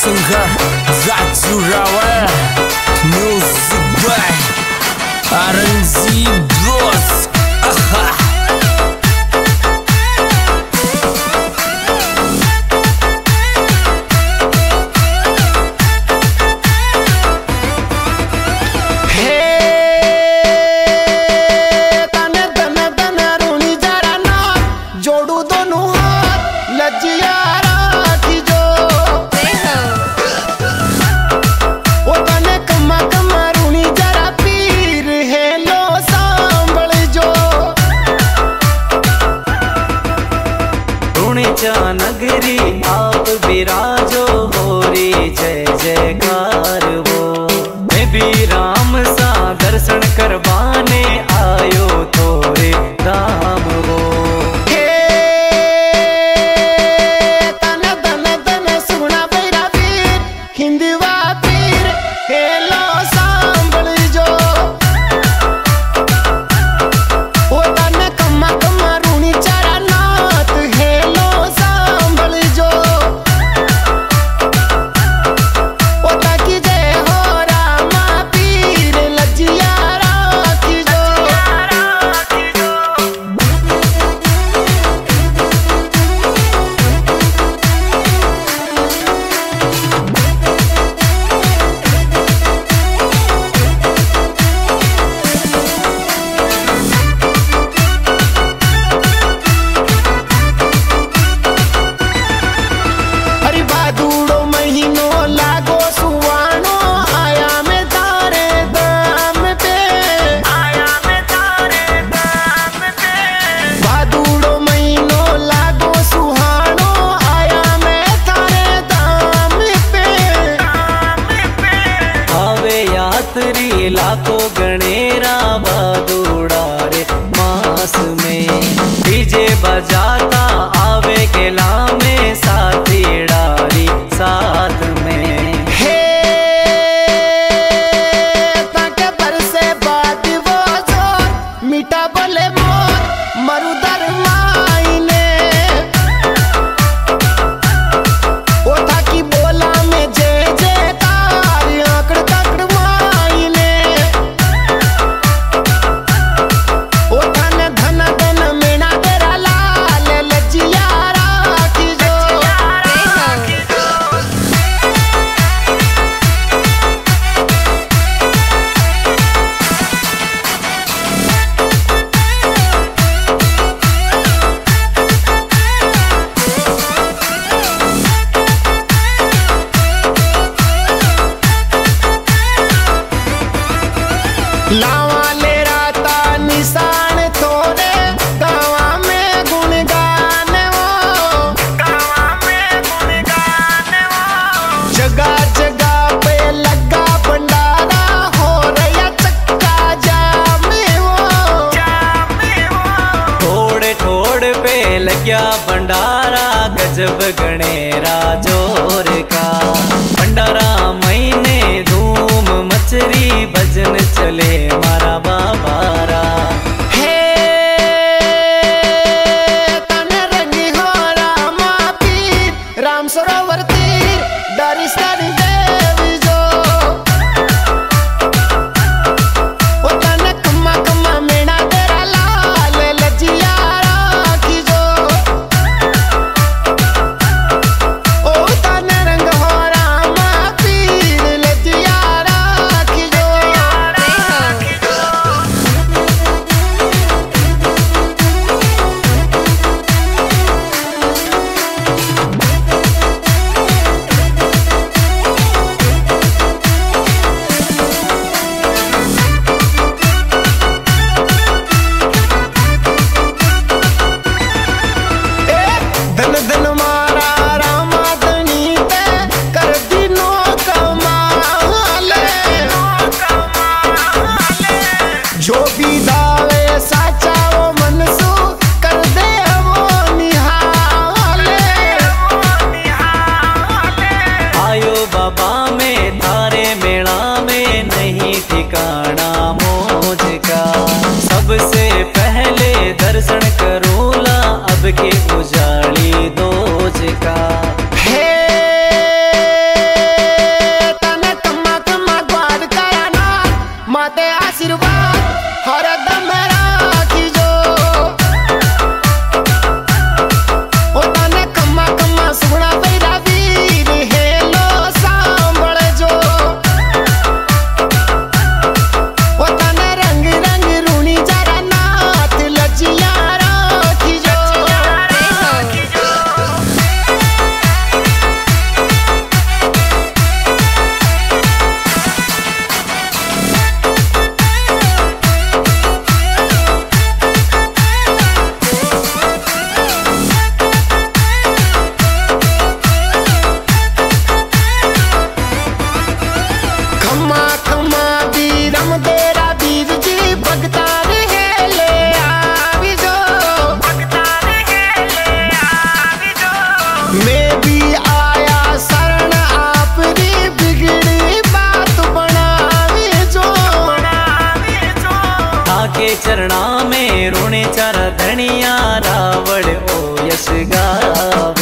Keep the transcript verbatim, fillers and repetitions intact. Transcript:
singer Zachurawa, music by R N Z Bros. Aha. नगरी आप विराजो हो रे जय जयकार वो। मैं भी राम सा दर्शन करवाने आयो थोरे राम वो। हे तन तन तन सुना बेरा वीर हिंदवा पीर हेलो सांभल जो ओ तन कम्मा कम्मा रूणी चारा नाथ हेलो लाखों गणेरा बदूड़ा रे मास में डीजे बजाता आवे केला में साथी डारी साथ में। हे ताके बरसे बात वो जोर मीठा बोले मोर मरुदर मायने ओ था की बोला में जय जयकार आकड़ तकड़ लावा ले राता निशान थोड़े गावा में गुणगान वो गावा में गुणगान वो। जगह जगह पे लगा भंडारा हो रहा चक्का जाम वो जाम वो। थोड़े थोड़े पे लग्या भंडारा गजब गणेरा जोर का भंडारा महीने धूम मचरी भजन चले मारा बाबारा। हे तन रंगी हो रामा पीर राम सरोवर तीर डरी सारी देवी जो ओ तन कम्मा कम्मा मेना तेरा लाल लजिया राखी जो ओ तन रंग हो रामा पीर लजिया राखी जो। मैं भी आया शरण आपरी बिगड़ी बात बनावे जो आके चरणा में रोने चार धनिया रावण ओ यश गावे।